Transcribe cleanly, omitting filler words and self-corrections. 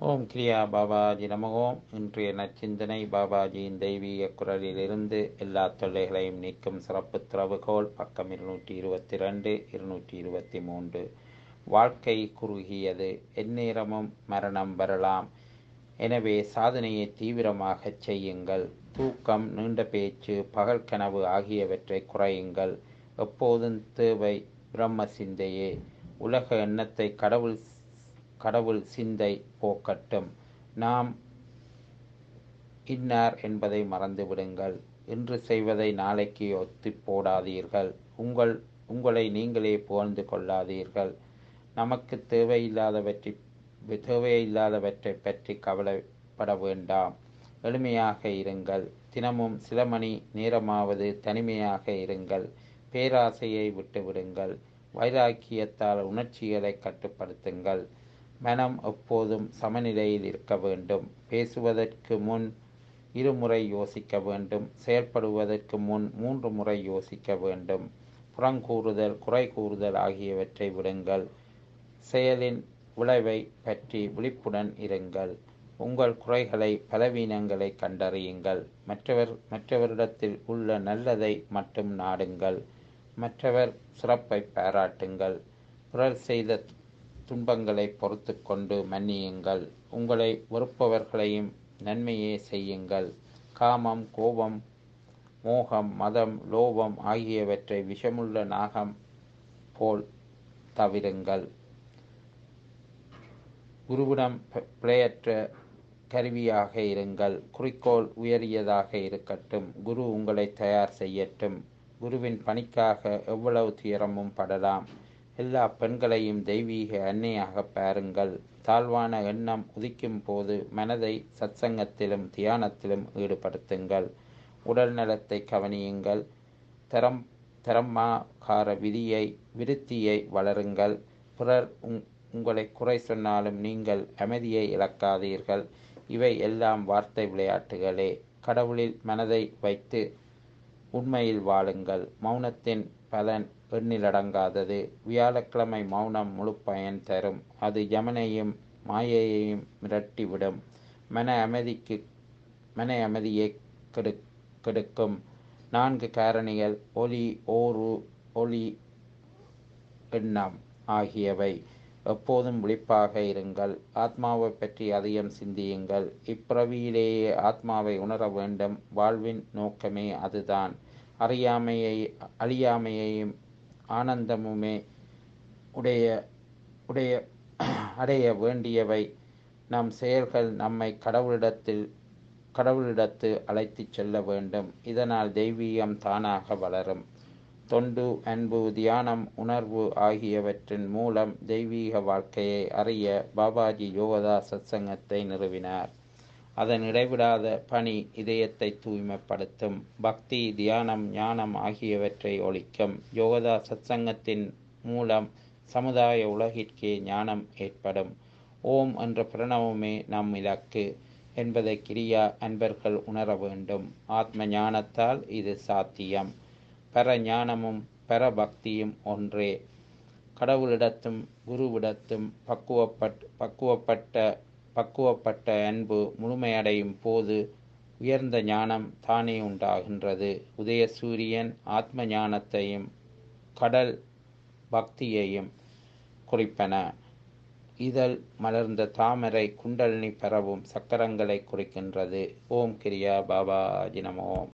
ஓம் கிரியா பாபாஜி நம ஓம். இன்றைய நற்சிந்தனை பாபாஜியின் தெய்வீக குரலிலிருந்து எல்லா தொல்லைகளையும் நீக்கும் சிறப்பு திறவுகோல். பக்கம் 222 223. வாழ்க்கை குறுகியது, எந்நேரமும் மரணம் வரலாம். எனவே சாதனையை தீவிரமாகச் செய்யுங்கள். தூக்கம், நீண்ட பேச்சு, பகல் கனவு ஆகியவற்றை குறையுங்கள். எப்போதும் தேவை பிரம்ம சிந்தையே. உலக எண்ணத்தை கடவுள் சிந்தை போக்கட்டும். நாம் இன்னார் என்பதை மறந்துவிடுங்கள். இன்று செய்வதை நாளைக்கு ஒத்தி போடாதீர்கள். உங்களை நீங்களே புகழ்ந்து கொள்ளாதீர்கள். நமக்கு தேவையில்லாதவற்றை பற்றி கவலைப்பட வேண்டாம். எளிமையாக இருங்கள். தினமும் சில மணி நேரமாவது தனிமையாக இருங்கள். பேராசையை விட்டுவிடுங்கள். வைராக்கியத்தால் உணர்ச்சிகளை கட்டுப்படுத்துங்கள். மனம் எப்போதும் சமநிலையில் இருக்க வேண்டும். பேசுவதற்கு முன் 2 முறை யோசிக்க வேண்டும். செயல்படுவதற்கு முன் 3 முறை யோசிக்க வேண்டும். புறங்கூறுதல், குறை கூறுதல் ஆகியவற்றை விடுங்கள். செயலின் விளைவை பற்றி விழிப்புடன் இருங்கள். உங்கள் குறைகளை, பலவீனங்களை கண்டறியுங்கள். மற்றவரிடத்தில் உள்ள நல்லதை மட்டும் நாடுங்கள். மற்றவர் சிறப்பை பாராட்டுங்கள். பிறர் செய்த துன்பங்களை பொறுத்து கொண்டு மன்னியுங்கள். உங்களை வெறுப்பவர்களையும் நன்மையே செய்யுங்கள். காமம், கோபம், மோகம், மதம், லோபம் ஆகியவற்றை விஷமுள்ள நாகம் போல் தவிருங்கள். குருவிடம் பிழையற்ற கருவியாக இருங்கள். குறிக்கோள் உயரியதாக இருக்கட்டும். குரு உங்களை தயார் செய்யட்டும். குருவின் பணிக்காக எவ்வளவு துயரமும் படலாம். எல்லா பெண்களையும் தெய்வீக அன்னையாக பாருங்கள். தாழ்வான எண்ணம் உதிக்கும் போது மனதை சத்சங்கத்திலும் தியானத்திலும் ஈடுபடுத்துங்கள். உடல் நலத்தை கவனியுங்கள். தரமாகார விருத்தியை வளருங்கள். பிறர் உங்களை குறை சொன்னாலும் நீங்கள் அமைதியை இழக்காதீர்கள். இவை எல்லாம் வார்த்தை விளையாட்டுகளே. கடவுளில் மனதை வைத்து உண்மையில் வாழுங்கள். மௌனத்தின் பலன் எண்ணிலடங்காதது. வியாழக்கிழமை மௌனம் முழு பயன் தரும். அது யமனையும் மாயையையும் மிரட்டிவிடும். மன அமைதியை கெடுக்கும் 4 காரணிகள் ஒலி, ஒளி, எண்ணம் ஆகியவை. எப்போதும் விழிப்பாக இருங்கள். ஆத்மாவை பற்றி அதிகம் சிந்தியுங்கள். இப்பிறவியிலேயே ஆத்மாவை உணர வேண்டும். வாழ்வின் நோக்கமே அதுதான். அழியாமையையும் ஆனந்தமுமே அடைய வேண்டியவை. நம் செயல்கள் நம்மை கடவுளிடத்து அழைத்துச் செல்ல வேண்டும். இதனால் தெய்வீகம் தானாக வளரும். தொண்டு, அன்பு, தியானம், உணர்வு ஆகியவற்றின் மூலம் தெய்வீக வாழ்க்கையை அறிய பாபாஜி யோகதா சத்சங்கத்தை நிறுவினார். அதன் இடைவிடாத பணி இதயத்தை தூய்மைப்படுத்தும். பக்தி, தியானம், ஞானம் ஆகியவற்றை ஒழிக்கும். யோகதா சத்சங்கத்தின் மூலம் சமுதாய உலகிற்கே ஞானம் ஏற்படும். ஓம் என்ற பிரணவமே நம் இலக்கு என்பதை கிரியா அன்பர்கள் உணர வேண்டும். ஆத்ம ஞானத்தால் இது சாத்தியம். பர ஞானமும் பர பக்தியும் ஒன்றே. கடவுளிடத்தும் குருவிடத்தும் பக்குவப்பட்ட அன்பு முழுமையடையும் போது உயர்ந்த ஞானம் தானே உண்டாகின்றது. உதயசூரியன் ஆத்ம ஞானத்தையும் கடல் பக்தியையும் குறிப்பன. இதழ் மலர்ந்த தாமரை குண்டலினி பரவும் சக்கரங்களை குறிக்கின்றது. ஓம் கிரியா பாபாஜி நம ஓம்.